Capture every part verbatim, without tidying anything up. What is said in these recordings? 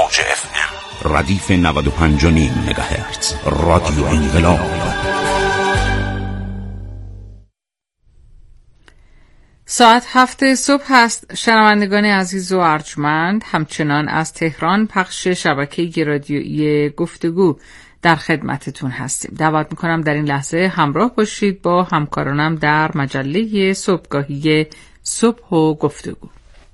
موج اف ام ردیف نود و پنج و نیم مگاهرتز. رادیو انقلاب. ساعت هفت صبح هست. شنوندگان عزیز و ارجمند، همچنان از تهران پخش شبکه رادیویی گفتگو در خدمتتون هستیم. دعوت میکنم در این لحظه همراه باشید با همکارانم در مجله صبحگاهی صبح و گفتگو.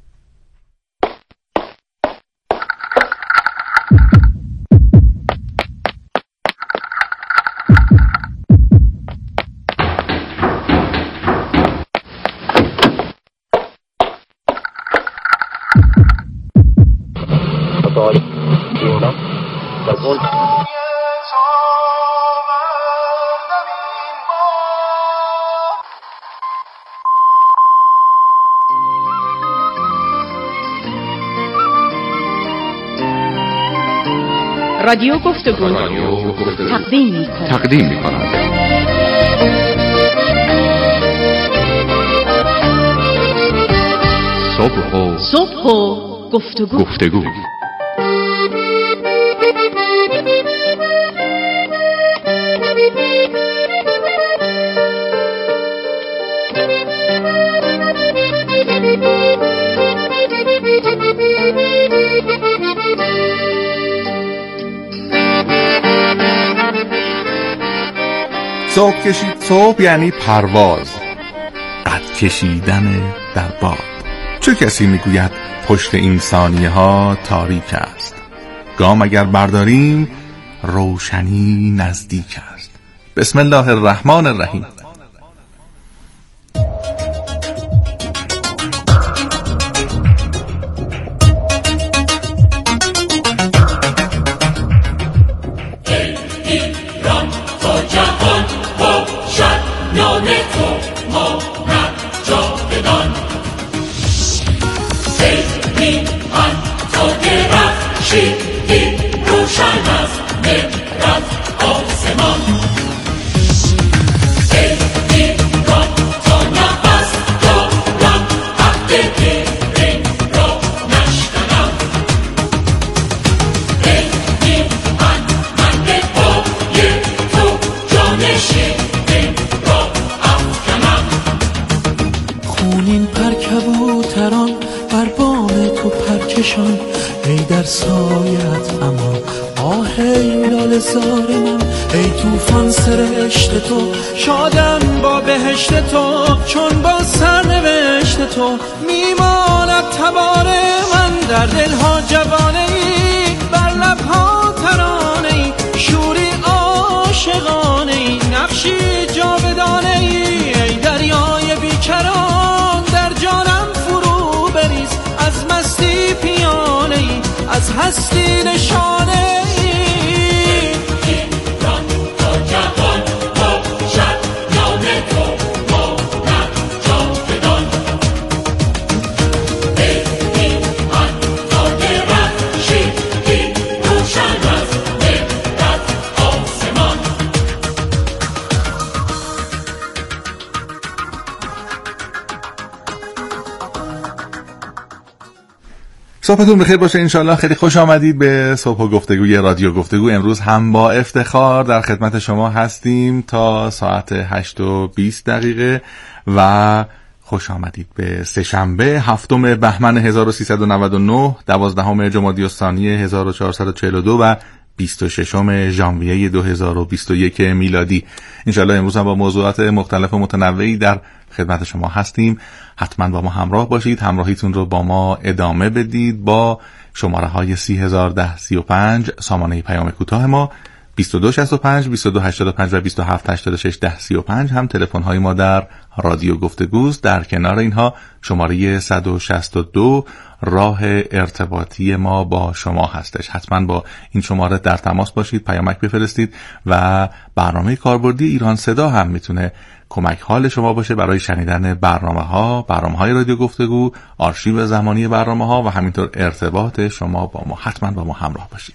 رادیو گفتگو تقدیم می‌کند. تقدیم می‌کند. صبح و صبح و گفتگو. گفتگو. صبح کشید. صبح یعنی پرواز، قد کشیدن در باد. چه کسی میگوید پشت این ثانیه ها تاریک است؟ گام اگر برداریم روشنی نزدیک است. بسم الله الرحمن الرحیم. خونین پر کبوتران بر بام تو پرکشان، ای در سایت امان، آه ای لاله زار من، ای توفان سرشت تو، شادم با بهشت تو، چون با سرنوشت تو میماند تبار من، در دلها جوانه ای، بر لبها ترانه ای، شوری عاشقانه ای، نقشی جاودانه ای، ای دریای بیکران در جانم فرو بریز، از مستی پیانه ای، از هستی نشانه ای. صبحتون بخیر باشه انشالله. خیلی خوش آمدید به صبح و گفتگوی رادیو گفتگو. امروز هم با افتخار در خدمت شما هستیم تا ساعت هشت و بیست دقیقه و خوش آمدید به سه‌شنبه هفتم بهمن هزار و سیصد و نود و نه، دوازدهم جمادی الثانی هزار و چهارصد و چهل و دو و بیست و ششم ژانویه دو هزار و بیست و یک میلادی. انشالله امروز هم با موضوعات مختلف و متنوعی در خدمت شما هستیم. حتما با ما همراه باشید، همراهیتون رو با ما ادامه بدید با شماره های سی هزار ده سی و پنج سامانه پیام کوتاه ما، بیست و دو شصت و پنج بیست و دو هشتاد و پنج و بیست و هفت هشتاد و شش ده سی و پنج هم تلفن های ما در رادیو گفتگوست. در کنار اینها شماره صد و شصت و دو راه ارتباطی ما با شما هستش. حتما با این شماره در تماس باشید، پیامک بفرستید و برنامه کاربردی ایران صدا هم میتونه کمک حال شما باشه برای شنیدن برنامه ها، برنامه های رادیو گفتگو، آرشیو زمانی برنامه ها و همینطور ارتباط شما با ما. حتما با ما همراه باشید.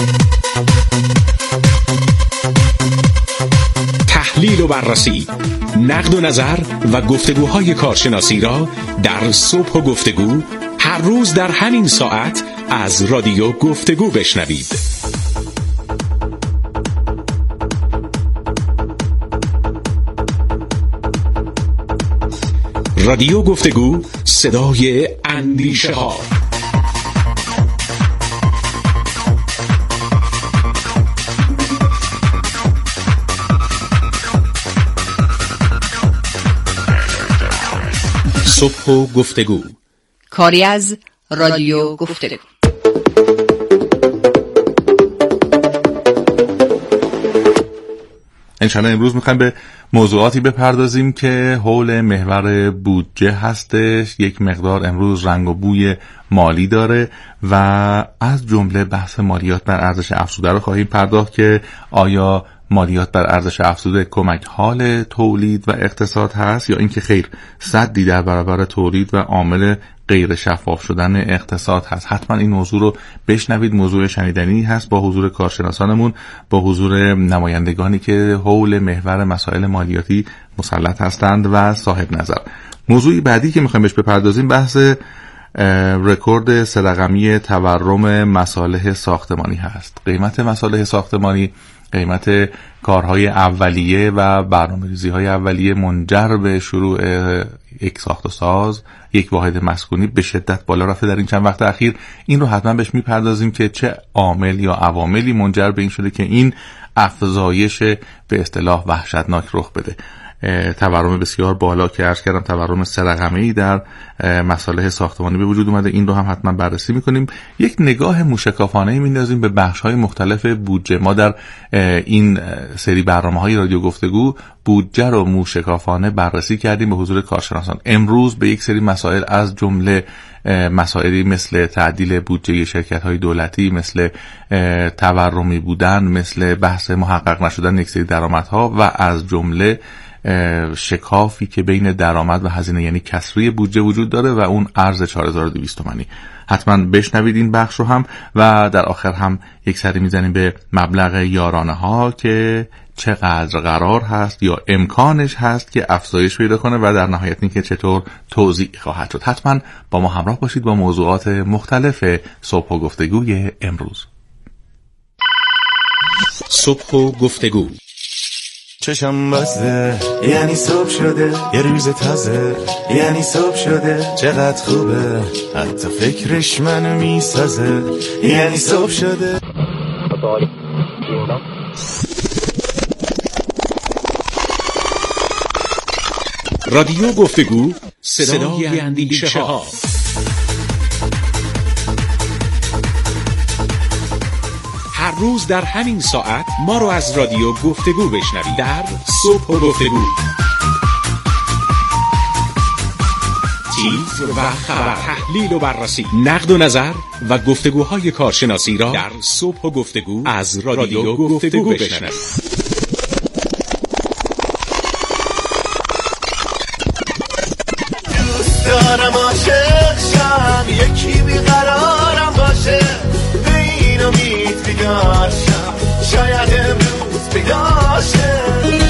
تحلیل و بررسی، نقد و نظر و گفتگوهای کارشناسی را در صبح و گفتگو هر روز در همین ساعت از رادیو گفتگو بشنوید. رادیو گفتگو، صدای اندیشه ها. صبح و گفتگو، کاری از رادیو گفتگو. انشاءالله امروز میخوایم به موضوعاتی بپردازیم که حول محور بودجه هستش. یک مقدار امروز رنگ و بوی مالی داره و از جمله بحث مالیات بر ارزش افزوده رو خواهیم پرداخت که آیا مالیات بر ارزش افزوده کمک حال تولید و اقتصاد هست یا اینکه خیر سدی در برابر تولید و عامل غیر شفاف شدن اقتصاد هست. حتما این موضوع رو بشنوید. موضوع شنیدنی هست با حضور کارشناسانمون، با حضور نمایندگانی که حول محور مسائل مالیاتی مسلط هستند و صاحب نظر. موضوعی بعدی که میخوایم بهش بپردازیم بحث رکورد سه رقمی تورم مصالح ساختمانی هست. قیمت مصالح ساختمانی، قیمت کارهای اولیه و برنامه‌ریزی های اولیه منجر به شروع یک ساخت و ساز، یک واحد مسکونی به شدت بالا رفته در این چند وقت اخیر. این رو حتما بهش میپردازیم که چه عامل یا عواملی منجر به این شده که این افزایش به اصطلاح وحشتناک رخ بده. تورم بسیار بالا که عرض کردم، تورم سه رقمه‌ای در مصالح ساختمانی به وجود اومده. این رو هم حتما بررسی میکنیم. یک نگاه موشکافانه‌ای میندازیم به بخش‌های مختلف بودجه. ما در این سری برنامه‌های رادیو گفتگو بودجه رو موشکافانه بررسی کردیم به حضور کارشناسان. امروز به یک سری مسائل از جمله مسائلی مثل تعدیل بودجه شرکت‌های دولتی، مثل تورمی بودن، مثل بحث محقق نشدن یک سری درآمدها و از جمله شکافی که بین درآمد و هزینه یعنی کسری بودجه وجود داره و اون ارز چهار هزار و دویست تومانی. حتما بشنوید این بخش رو هم و در آخر هم یک سری میزنیم به مبلغ یارانه ها که چقدر قرار هست یا امکانش هست که افزایش پیدا کنه و در نهایت اینکه چطور توزیع خواهد شد. حتما با ما همراه باشید با موضوعات مختلف صبح و گفتگوی امروز. صبح و گفتگو. چشم بسته یعنی صبح شده، یه روز تازه یعنی صبح شده، چقدر خوبه حتی فکرش منو میسازه، یعنی صبح شده. رادیو گفتگو، صدای اندیشه ها. هر روز در همین ساعت ما رو از رادیو گفتگو بشنوید در صبح و گفتگو. تیتر و خبر، تحلیل و بررسی، نقد و نظر و گفتگوهای کارشناسی را در صبح و گفتگو از رادیو گفتگو بشنوید. دوست دارم عاشق شم، یکی بیقرارم باشه، به این امید بیدار شم، شاید امروز پیدا شه.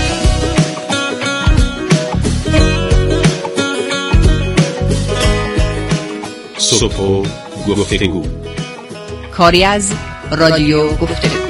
صبح و گفتگو، کاری از رادیو گفتگو.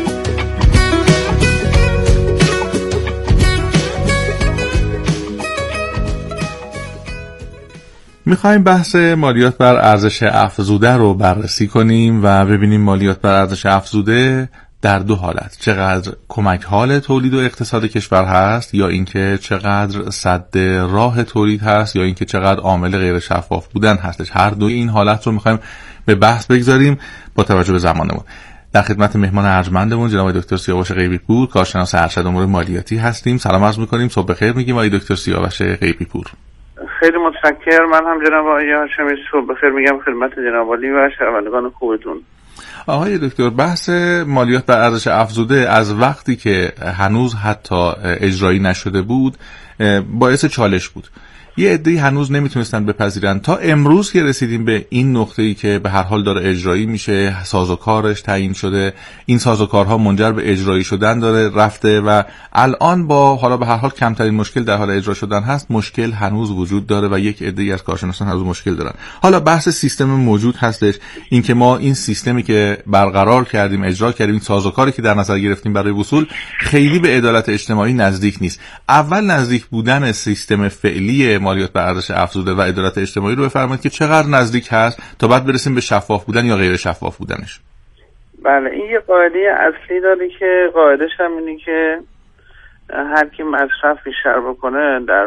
میخوایم بحث مالیات بر ارزش افزوده رو بررسی کنیم و ببینیم مالیات بر ارزش افزوده در دو حالت، چقدر کمک حال تولید و اقتصاد کشور هست یا اینکه چقدر سد راه تولید هست یا اینکه چقدر عامل غیر شفاف بودن هستش. هر دو این حالت رو میخوایم به بحث بگذاریم با توجه به زمانمون. در خدمت مهمان ارجمندمون جناب دکتر سیاوش غیبی پور، کارشناس ارشد امور مالیاتی هستیم. سلام عرض می‌کنیم، صبح بخیر میگیم آقای دکتر سیاوش غیبی پور. خیلی متشکرم. من هم جناب آقای هاشمی صبح بخیر میگم خدمت جناب عالی و شنوندگان خوبتون. آقای دکتر، بحث مالیات بر ارزش افزوده از وقتی که هنوز حتی اجرایی نشده بود باعث چالش بود. یه عده‌ای هنوز نمیتونستن بپذیرن. تا امروز که رسیدیم به این نقطه‌ای که به هر حال داره اجرایی میشه، سازوکارش تعیین شده، این سازوکارها منجر به اجرایی شدن داره رفته و الان با حالا به هر حال کمترین مشکل در حال اجرا شدن هست، مشکل هنوز وجود داره و یک عده‌ای از کارشناسان هنوز مشکل دارن. حالا بحث سیستم موجود هستش، اینکه ما این سیستمی که برقرار کردیم، اجرا کردیم، این سازوکاری که در نظر گرفتیم برای وصول خیلی به عدالت اجتماعی نزدیک نیست. اول نزدیک بودن سیستم فعلی مالیات بر ارزش افزوده و عدالت اجتماعی رو بفرمایید که چقدر نزدیک هست تا بعد برسیم به شفاف بودن یا غیر شفاف بودنش. بله، این یه قاعده اصلی داره که قاعدش هم اینه که هر کی مصرف بیشتر بکنه در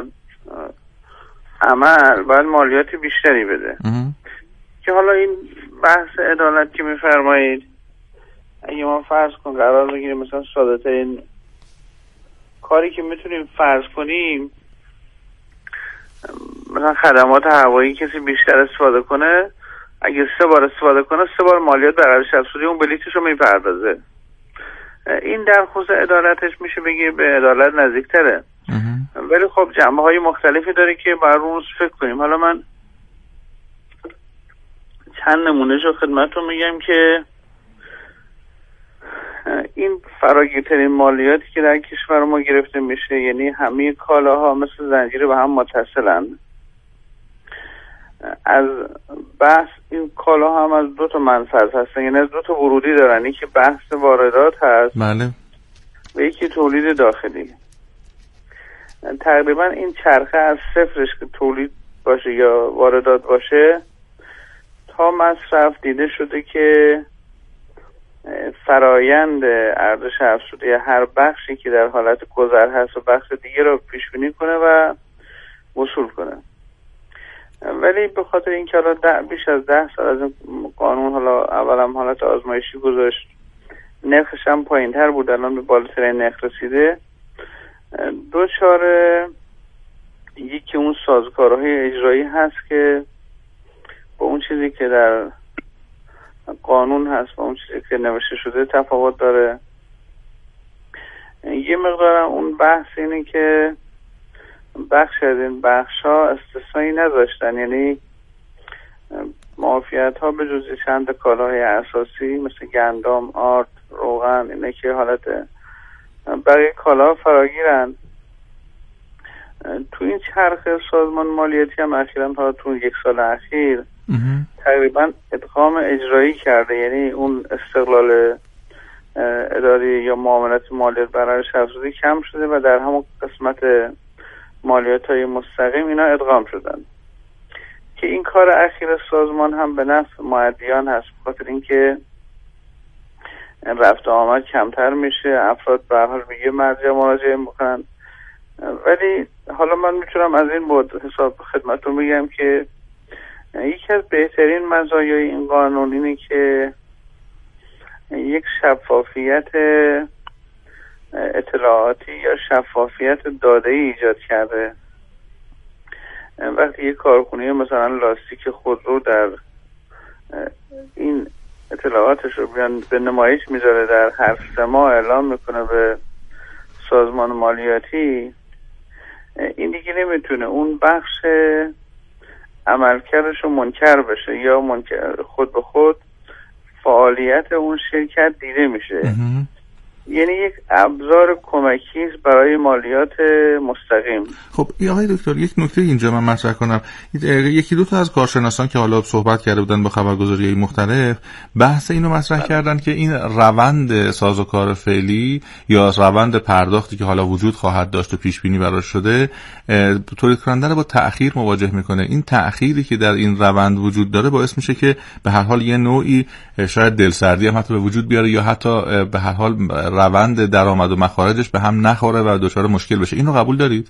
عمل باید مالیات بیشتری بده. که حالا این بحث عدالت که میفرمایید، اگه ما فرض کن قرار بگیریم مثلا ساده ترین کاری که میتونیم فرض کنیم، مثلا خدمات هوایی کسی بیشتر استفاده کنه، اگه سه بار استفاده کنه سه بار مالیات بر ارزش افزوده اون بلیطش رو میپردازه. این در خصوص عدالتش میشه بگه به عدالت نزدیکتره، ولی خب جنبه های مختلفی داره که باید روش فکر کنیم. حالا من چند نمونهش رو خدمتتون میگم که این فراگیرترین مالیاتی که در کشور ما گرفته میشه، یعنی همه کالاها مثل زنجیره به هم متصلن. از بحث این کالاها هم از دو تا منفذ هستن، یعنی از دو تا ورودی دارن، یکی بحث واردات هست بله و یکی تولید داخلی. تقریبا این چرخه از صفرش که تولید باشه یا واردات باشه تا مصرف دیده شده که فرایند ارزش افزوده هر بخشی که در حالت گذر هست و بخش دیگه رو پیش بینی کنه و وصول کنه. ولی به خاطر اینکه حالا بیش از ده سال از این قانون حالا اولم حالت آزمایشی گذاشت، نرخش هم پایین تر بود، الان به بالاترین نرخ رسیده، دو چاره یکی اون سازوکارهای اجرایی هست که با اون چیزی که در قانون هست با اون چیزی که نوشته شده تفاوت داره. یه مقدارم اون بحث اینه که بخش از این بخش ها استثنایی نذاشتن، یعنی معافیت ها به جز چند کالاهای اساسی مثل گندم، آرد، روغن، اینه که حالت بقیه کالاها فراگیرن. تو این چرخ سازمان مالیاتی هم اخیراً ها تو یک سال اخیر تقریبا ادغام اجرایی کرده، یعنی اون استقلال اداری یا معاملات مالیات بر ارزش افزوده کم شده و در همون قسمت مالیات های مستقیم اینا ادغام شدن که این کار اخیر سازمان هم به نفع مؤدیان هست، بخاطر اینکه رفت آمد کمتر میشه، افراد به هر حال به یه مرجع مراجعه میکنن. ولی حالا من میتونم از این بود حساب خدمتتون بگم که یکی از بهترین مزایای این قانون اینه که یک شفافیت اطلاعاتی یا شفافیت داده‌ای ایجاد کرده. وقتی یک کارخونه مثلا لاستیک خودرو در این اطلاعاتش رو بیان به نمایش میذاره، در هر سه ماه اعلام میکنه به سازمان مالیاتی، این دیگه نمیتونه اون بخش عملکردش رو منکر بشه یا منکر خود به خود فعالیت اون شرکت دیده میشه. یعنی یک ابزار کمکی است برای مالیات مستقیم. خب آقای دکتر یک نکته اینجا من مطرح کنم، یکی دو تا از کارشناسان که حالا صحبت کرده بودن با خبرگزاری‌های مختلف بحث اینو مطرح بله. کردن که این روند سازوکار فعلی یا روند پرداختی که حالا وجود خواهد داشت و پیش بینی براش شده تولید کننده رو با تأخیر مواجه میکنه. این تأخیری که در این روند وجود داره باعث میشه که به هر حال یه نوعی شاید دلسردی هم حتی به وجود بیاره یا حتی به هر حال روند درآمد و مخارجش به هم نخوره و دچار مشکل بشه. اینو قبول دارید؟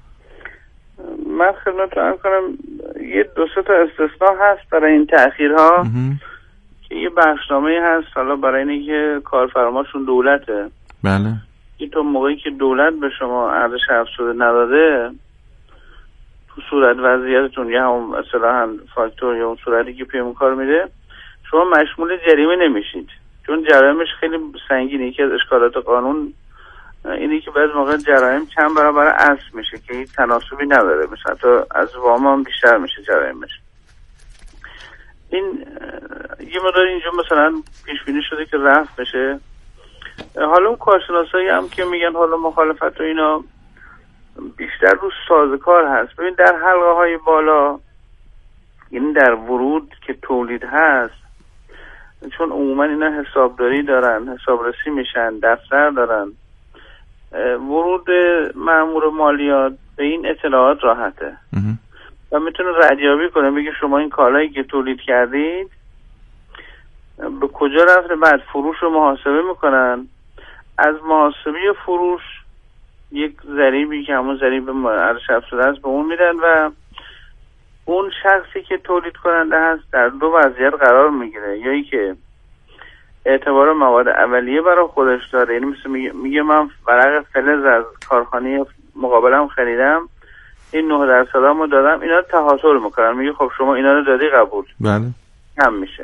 من خدمتتون عرض کنم یه دو سه تا استثناء هست برای این تأخیرها که یه بخشنامه هست حالا برای اینکه کارفرماشون دولته. بله. این تو موقعی که دولت به شما ارزش افزوده نداده تو صورت وضعیتتون یا همون اصطلاحاً فاکتور یا اون صورتی که پیمون کار میده شما مشمول جریمه نمیشید، چون جرایمش خیلی سنگینه. یکی از اشکالات قانون اینی که بعضی موقع جرایم چند برابر اصل میشه که هیچ تناسبی نداره، مثلا تا از وام هم بیشتر میشه جرایمش. این یه مقدار اینجا مثلا پیش بینی شده که رفع بشه. حالا اون کارشناسایی هم که میگن حالا مخالفت و اینا بیشتر رو سازوکار هست. ببین در حلقه های بالا، یعنی در ورود که تولید هست، چون عموما اینا حسابداری دارن، حسابرسی میشن، دفتر دارن، ورود مأمور مالیات به این اطلاعات راحته و میتونه ردیابی کنه، بگه شما این کالایی که تولید کردید به کجا رفته، بعد فروش رو محاسبه میکنن، از محاسبه فروش یک ضریبی که همون ضریب ارزش افزوده است به اون میدن و اون شخصی که تولید کننده هست در دو وضعیت قرار میگیره، یا ای که اعتبار مواد اولیه برای خودش داره، یعنی مثل میگه, میگه من ورق فلز از کارخانه مقابلم خریدم، این نه درصد همو دادم، اینا رو تحاصل میکنن، میگه خب شما اینا رو دادی قبول، بله هم میشه.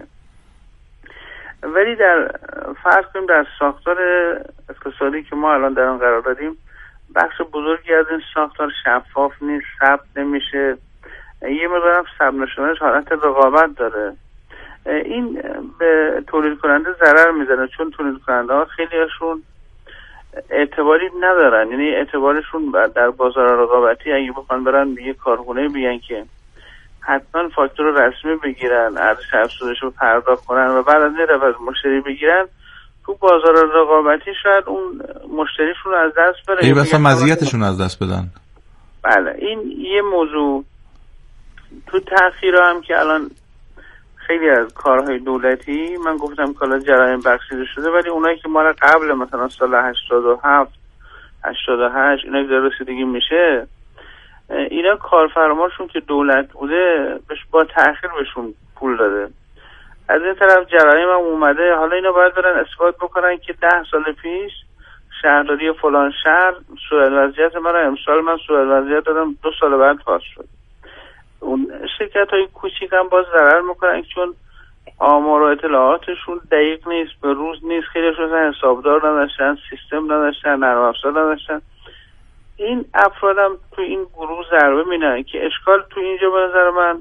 ولی در فرض کنیم در ساختار اقتصادی که ما الان در اون قرار دادیم، بخش بزرگی از این ساختار شفاف نیست، ثبت نمیشه، یه مقدارم ثبت نشدنش حالت رقابت داره. این به تولید کننده ضرر میزنه، چون تولید کننده ها خیلی هاشون اعتباری ندارن، یعنی اعتبارشون در بازار رقابتی اگه بخوان برن به یه کارخونه بگن که حتما فاکتور رسمی بگیرن، ارزش افزودش رو پرداخت کنن و بعد از این روز مشتری بگیرن، تو بازار رقابتی شاید اون مشتریشون رو از دست بره، این مثلا مزیتشون از دست بدن. بله این یه موضوع. تو تأخیر هم که الان خیلی از کارهای دولتی، من گفتم کالا جرایم بخشیده شده، ولی اونایی که مال قبل مثلا سال هشتاد و هفت هشتاد و هشت اینا که رسیدگی میشه، اینا کارفرماشون که دولت بوده بهش با تأخیر بهشون پول داده. از این طرف جرایم هم اومده، حالا اینا باید برن اثبات بکنن که ده سال پیش شهرداری فلان شهر صورت وضعیت من رو امسال من صورت وضعیت دادم، دو سال بعد پاس شد. اون شرکت های کوچیک هم باز ضرر میکنن چون آمار و اطلاعاتشون دقیق نیست، به روز نیست، خیلیشون حسابدار نداشتن، سیستم نداشتن، نرم افزار نداشتن. این افراد هم تو این گروه ضربه میبینن که اشکال تو اینجا به نظر من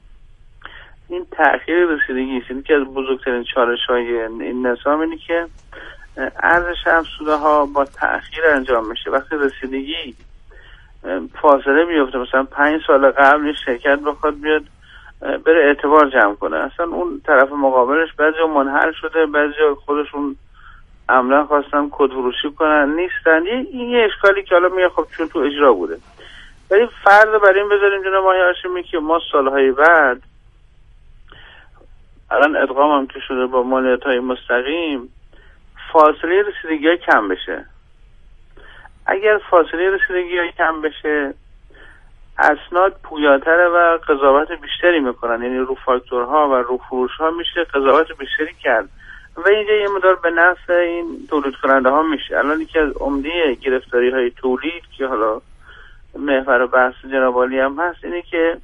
این تأخیر رسیدگی است. این که از بزرگترین چالش های این نظام اینه که ارزش افزوده ها با تأخیر انجام میشه. وقتی رسیدگی فاصله بیفته، مثلا پنج سال قبل شرکت بخواد بیاد بره اعتبار جمع کنه، اصلا اون طرف مقابلش بعضی منحل شده، بعضی خودشون عملا خواستن کدفروشی کنن نیستن. این یه اشکالی که حالا میگه خب چون تو اجرا بوده. ولی فرض بر این بذاریم جناب آقای هاشمی که ما سالهای بعد الان ادغام هم که شده با مالیات های مستقیم، فاصله رسیدگی ها کم بشه. اگر فاصله رسیدگی ها کم بشه، اسناد پویاتره و قضاوت بیشتری میکنن، یعنی رو فاکتورها و رو فروش ها میشه قضاوت بیشتری کرد و اینجا یه مدار به نفع این تولید کننده ها میشه. الان یکی از عمده گرفتاری های تولید که حالا محور بحث جناب عالی هم هست اینه که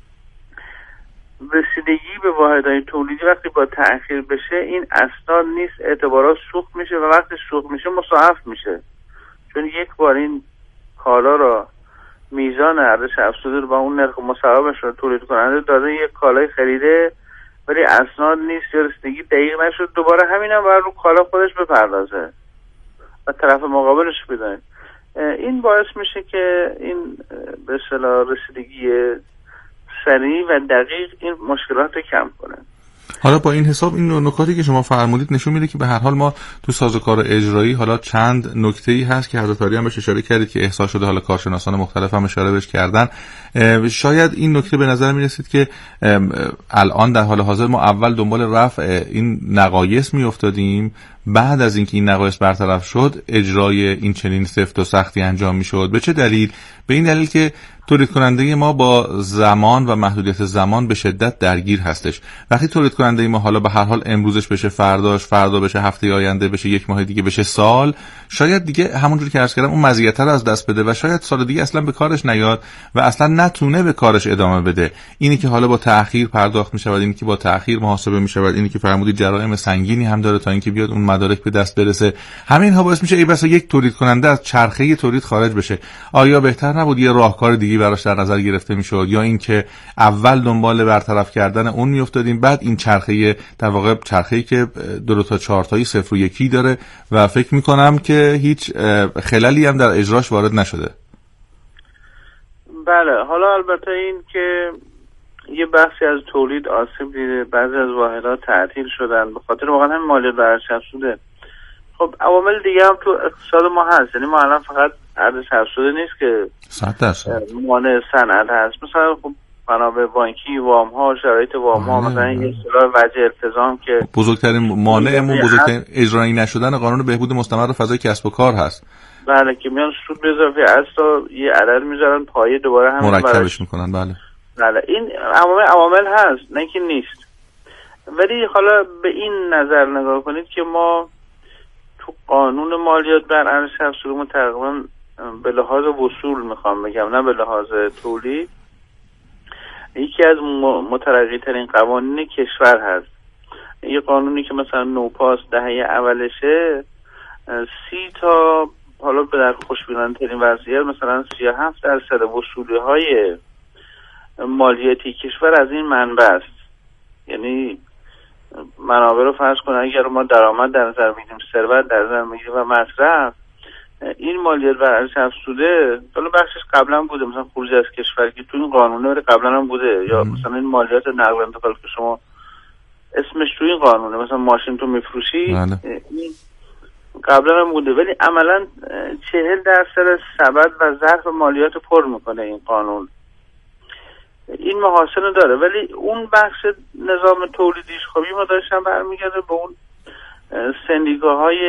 رسیدگی به واحدهای تولیدی وقتی با تأخیر بشه، این اسناد نیست، اعتبارات سوخت میشه و وقتی سوخت میشه مضاعف میشه، چون یک بار این کالا را میزان ارزش افزوده رو با اون نرخ مصوبش رو تولید کننده داده، یک کالای خریده ولی اسناد نیست یا رسیدگی دقیق نشد، دوباره همین هم باید رو کالا خودش بپردازه و طرف مقابلش بدن. این باعث میشه که این به اصطلاح رسیدگی سریع و دقیق این مشکلات رو کم کنه. حالا با این حساب این نکاتی که شما فرمودید نشون میده که به هر حال ما تو سازوکار اجرایی حالا چند نکته‌ای هست که حضرت عالی هم بهش اشاره کردید که احساس شده، حالا کارشناسان مختلف هم اشاره بهش کردن. شاید این نکته به نظر میرسید که الان در حال حاضر ما اول دنبال رفع این نقایص میافتادیم، بعد از اینکه این نقایص برطرف شد اجرای این چنین سفت و سختی انجام میشد. به چه دلیل؟ به این دلیل که تولید کننده ما با زمان و محدودیت زمان به شدت درگیر هستش. وقتی تولید کننده ما حالا به هر حال امروزش بشه فرداش، فردا بشه هفته آینده، بشه یک ماه دیگه، بشه سال، شاید دیگه همونجوری که عرض کردم اون مزیت رو از دست بده و شاید سال دیگه اصلا به کارش نیاد و اصلا نتونه به کارش ادامه بده. اینی که حالا با تأخیر پرداخت میشه و اینی که با تأخیر محاسبه میشه و اینی که فرمودید جرایم سنگینی هم داره تا اینکه بیاد اون مدارک به دست برسه. همین ها باعث میشه ای بسا یک تولید کننده از چرخه تولید خارج بشه. آیا بهتر نبود یه راهکار دیگه براش در نظر گرفته میشد، یا اینکه اول دنبال برطرف کردن اون میافتادیم، بعد این چرخه در واقع چرخه‌ای که دو تا چهار تایی صفر و یکی داره و فکر میکنم که هیچ خللی هم در اجراش وارد نشده. بله، حالا البته این که یه بخشی از تولید آسیب دیده، بعضی از واحدها تعطیل شدن به خاطر واقعا هم مالیات بر ارزش افزوده. خب عوامل دیگه هم تو اقتصاد ما هست، یعنی ما الان فقط ارزش افزوده نیست که صد درصد مانع صنعت هست. مثلا خب منابع بانکی، وام ها، شرایط وام ها، مثلا یه اصطلاح وجه التزام که بزرگترین مانعمون بزرگترین اجرایی نشدن قانون بهبود مستمر فضای کسب و کار هست. بله، که میان سود به اضافه اصلا یه عدد میذارن پایه دوباره هم مرکبش میکنن. بله بله، این عوامل عوامل هست، نه که نیست. ولی حالا به این نظر نگاه کنید که ما تو قانون مالیات بر ارزش افزوده تقریبا به لحاظ وصول میخوام بگم، نه به لحاظ تولید، یکی از مترقی ترین قوانین کشور هست. یه قانونی که مثلا نوپاس دهه اولشه سی تا حالا به در خوشبینانه ترین وضعیت مثلا سی و هفت درصد وصولی های مالیاتی کشور از این منبع است. یعنی منابع رو فرض کنن اگر ما درآمد در نظر بگیریم، ثروت در نظر بگیریم و مصرف، این مالیات بر ارزش افزوده حالا بخشش قبلا بوده، مثلا خروج از کشور که تو این قانونه ولی قبلا هم بوده، یا مثلا این مالیات نقل و انتقال که شما اسمش تو این قانونه، مثلا ماشین تو میفروشی این قبلا هم بوده، ولی عملا چهل درصد سبد و ظرف مالیات پر میکنه این قانون. این محاسن داره، ولی اون بخش نظام تولیدیش خب ما داشتن برمیگرده به اون سندیکاهای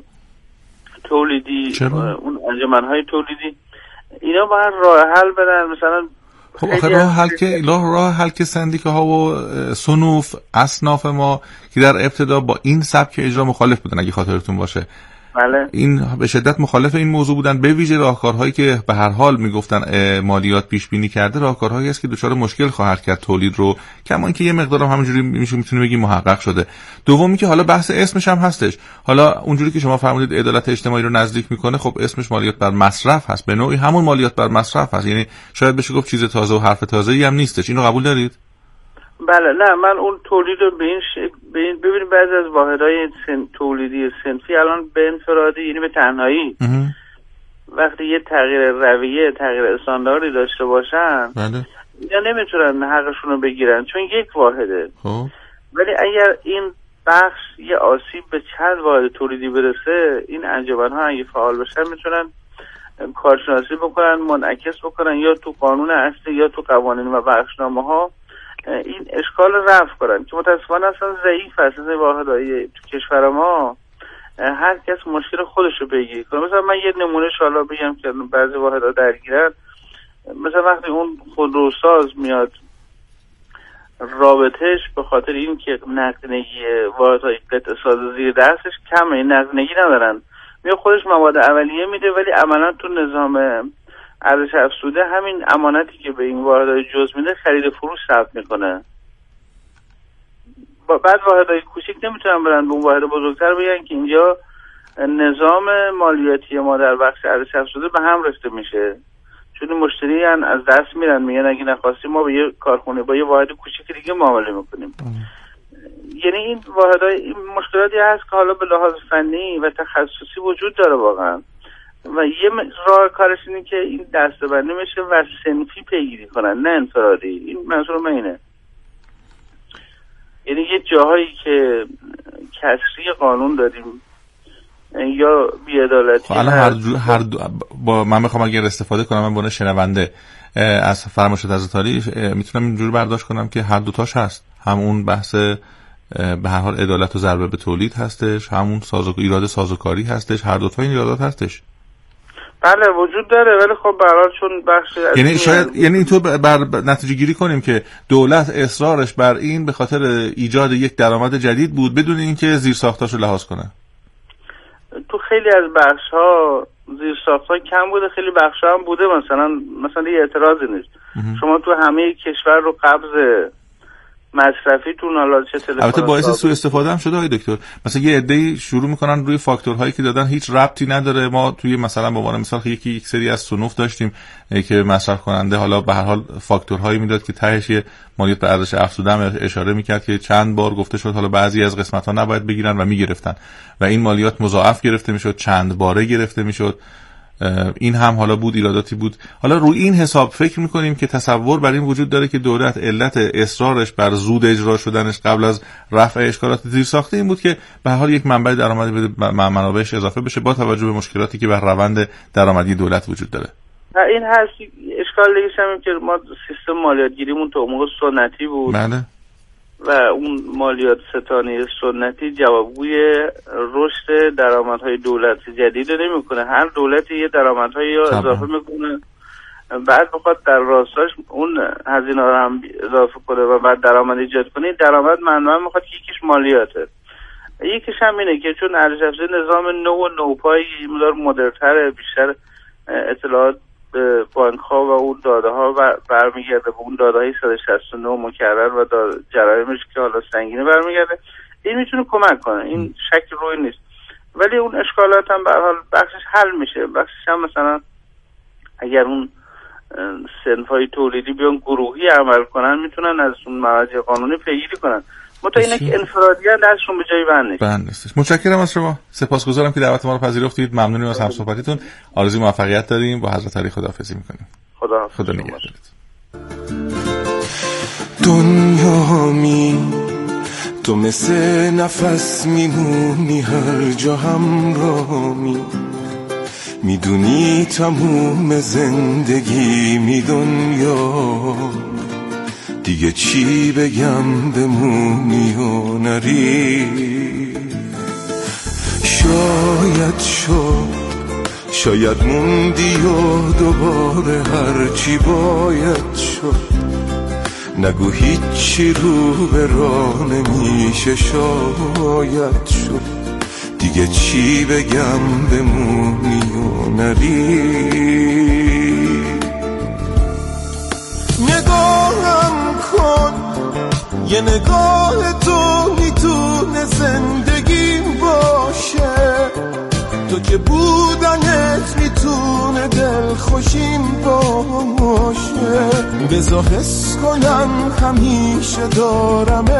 تولیدی، چرا؟ اون انجمنهای تولیدی، اینا باید راه حل بدن. مثلا خب آخه راه حل که راه حل که سندیکاها و صنوف اصناف ما که در ابتدا با این سبک اجرا مخالف بودن اگه خاطرتون باشه، بله، این به شدت مخالف این موضوع بودن، به ویژه راهکارهایی که به هر حال میگفتن مالیات پیش بینی کرده راهکارهایی است که دچار مشکل خواهد کرد تولید رو، کما اینکه یه مقدار هم همونجوری میشه میتونه بگیم محقق شده. دومی که حالا بحث اسمش هم هستش، حالا اونجوری که شما فرمودید عدالت اجتماعی رو نزدیک میکنه، خب اسمش مالیات بر مصرف هست، به نوعی همون مالیات بر مصرف هست، یعنی شاید بشه گفت چیز تازه و حرف تازه‌ای هم نیستش. اینو قبول دارید؟ بله، نه من اون تولید رو به این شکل ببینید، بعضی از واحدهای سن... تولیدی صنفی الان به انفرادی، یعنی به تنهایی وقتی یه تغییر رویه، تغییر استانداردی داشته باشن، بله، یا نمیتونن حقشون رو بگیرن چون یک واحده. خب ولی اگر این بخش یه آسیب به چند واحد تولیدی برسه، این انجمن‌ها اگه فعال بشن میتونن کارشناسی بکنن، منعکس بکنن یا تو قانون اصلی یا تو قوانین و بخشنامه‌ها این اشکال رفع کنن که متاسفانه اصلا ضعیف هست. این واحدهای تو کشور ما هر کس مشکل خودش رو بگیری کنه. مثلا من یه نمونه شالا بگم که بعضی واحدها درگیرن، مثلا وقتی اون خودروساز میاد رابطهش به خاطر این که نقدینگی واحدهای قطع ساز زیر دستش کمه، نقدینگی ندارن، میاد خودش مواد اولیه میده، ولی عملا تو نظام ارزش افزوده همین امانتی که به این واحدهای جز میده خرید فروش ثبت میکنه. بعد واحدهای کوچیک نمیتونن برن به اون واحد بزرگتر بگن که اینجا نظام مالیاتی ما در بخش ارزش افزوده به هم ریخته میشه، چون مشتری از دست میرن، میگن اگه نخواستیم ما به یه کارخونه با یه واحد کوچیک دیگه معامله میکنیم. یعنی این واحدهای این مشکلاتی هست که حالا به لحاظ فنی و تخصصی وجود داره واقعا، و یه راه کارش اینه که این دسته‌بندی میشه و صنفی پیگیری کنن نه انفرادی. این منظور من اینه، یعنی یه جاهایی که کسری قانون داریم یا بی‌عدالتی، حالا هر دو هر دو با من میخوام اگر استفاده کنم من بونه شنونده از فرمایشات از تاریخ میتونم اینجوری برداشت کنم که هر دوتاش هست، همون بحث به هر حال عدالت و ضربه به تولید هستش، همون سازوکاری ایراد سازوکاری هستش، هر دوتا این ایرادات هستش. بله وجود داره، ولی خب به هر حال چون بخش یعنی شاید یعنی اینطور بر نتیجه گیری کنیم که دولت اصرارش بر این به خاطر ایجاد یک درآمد جدید بود بدون اینکه زیرساختاشو لحاظ کنه. تو خیلی از بخش‌ها زیرساخت‌ها کم بوده، خیلی بخش‌ها هم بوده، مثلا مثلا یه اعتراضی نیست. شما تو همه کشور رو قبض مصرفیتون، حالا چه تلفن. البته باعث سوء استفاده هم شده های دکتر. مثلا یه عده‌ای شروع میکنن روی فاکتورهایی که دادن هیچ ربطی نداره. ما توی مثلا به عنوان مثال یکی یک سری از صنوف داشتیم که مصرف کننده حالا به هر حال فاکتورهایی میداد که تهش یه مالیات به ارزش افزوده هم اشاره میکرد که چند بار گفته شد حالا بعضی از قسمت‌ها نباید بگیرن و میگرفتن و این مالیات مضاعف گرفته میشد، چند باره گرفته میشد. این هم حالا بود ایراداتی بود. حالا روی این حساب فکر میکنیم که تصور بر این وجود داره که دولت علت اصرارش بر زود اجرا شدنش قبل از رفع اشکالات زیرساخته این بود که به هر حال یک منبع درآمدی به منابعش اضافه بشه با توجه به مشکلاتی که بر روند درآمدی دولت وجود داره. این هست. اشکال دیگه هم که ما سیستم مالیات گیریمون تو موقع سنتی بود. بله. و اون مالیات ستانه سنتی جوابگوی رشد درآمدهای دولت جدید نمیکنه. هر دولتی یه درآمدهایی رو اضافه میکنه، بعد بخواد در راستاش اون هزینه رو هم اضافه کنه و بعد درآمد ایجاد کنه. درآمد معنی میخواد که یکیش مالیاته، یکیش هم اینه که چون ارزش افزوده نظام نو و نوپایی مقدار مدرن‌تره، بیشتر اطلاعات بانک ها و اون داده ها برمیگرده به اون داده های صد و شصت و نه مکرر و جرایمش که حالا سنگینه برمیگرده. این میتونه کمک کنه، این شک روی نیست. ولی اون اشکالات هم به هر حال بخشش حل میشه. بخشش هم مثلا اگر اون صنف های تولیدی بیان گروهی عمل کنن میتونن از اون مراجع قانونی پیگیری کنن. متا اینه که انفرادی هم دستشون به جایی بند نیست. بند نیستش. متشکرم از شما. سپاسگزارم که دعوت ما رو پذیرفتید. ممنونیم از همصحبتیتون. آرزوی موفقیت داریم. با حضرت علی خداحافظی می‌کنیم. خدا خدا نگهدارت. دنیا می تو مثل نفس میمونی هر جا همراهی، میدونی تموم زندگی می دنیا، دیگه چی بگم بمونی و نری. شاید شد شاید موندی و دوباره هرچی باید شد، نگو هیچی رو به راه نمیشه. شاید شد دیگه چی بگم بمونی و نری. نگاهم کن یه نگاه تو میتونه زندگیم باشه، تو که بودنت میتونه دل خوشیم باشه. بذار حس کنم همیشه دارمت،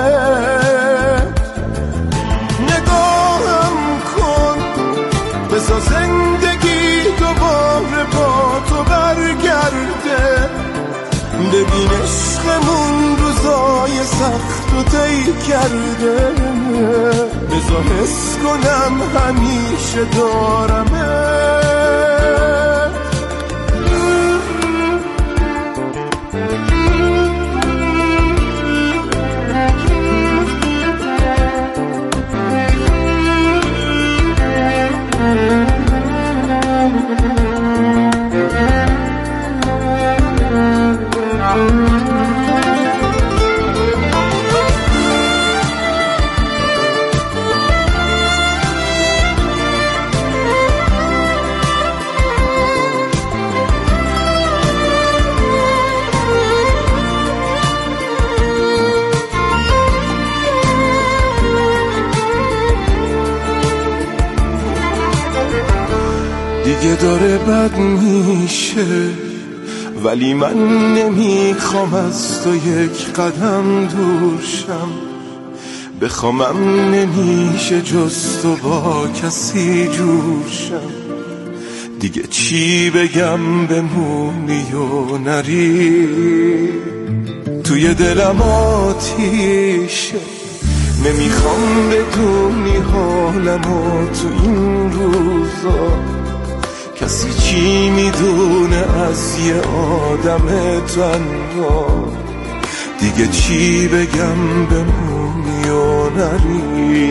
نگاهم کن بذار زندگی دوباره با تو برگرده. ببین عشقمون روزای سخت و طی کرده، بذار حس کنم همیشه دارمت. دیگه داره بد میشه، ولی من نمیخوام از تو یک قدم دور شم. بخوامم نمیشه جز تو با کسی جور شم. دیگه چی بگم بمونی و نری. توی دلم آتیشه، نمیخوام بدونی حالمو تو این روزا. کسی چی میدونه از یه آدم تنها. دیگه چی بگم بمونی و نری.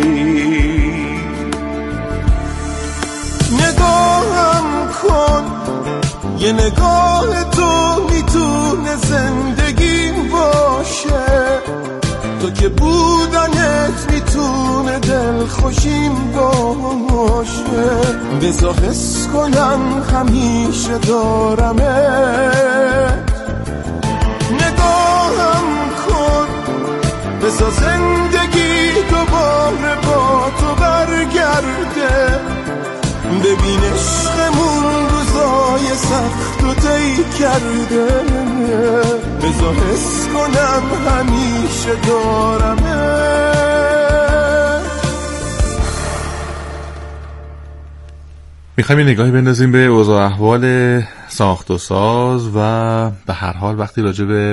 نگاهم کن یه نگاه تو میتونه زندگیم باشه، تو که بودنت میتونه دل خوشیم باشه. بذار حس کنم همیشه دارمت، نگاهم کن بذار زندگی دوباره با تو برگرده، ببین عشقمون روزای سخت و طی کرده، بذار حس کنم همیشه دارمه. میخوایم یه نگاهی بندازیم به اوضاع احوال ساخت و ساز و به هر حال وقتی راجع به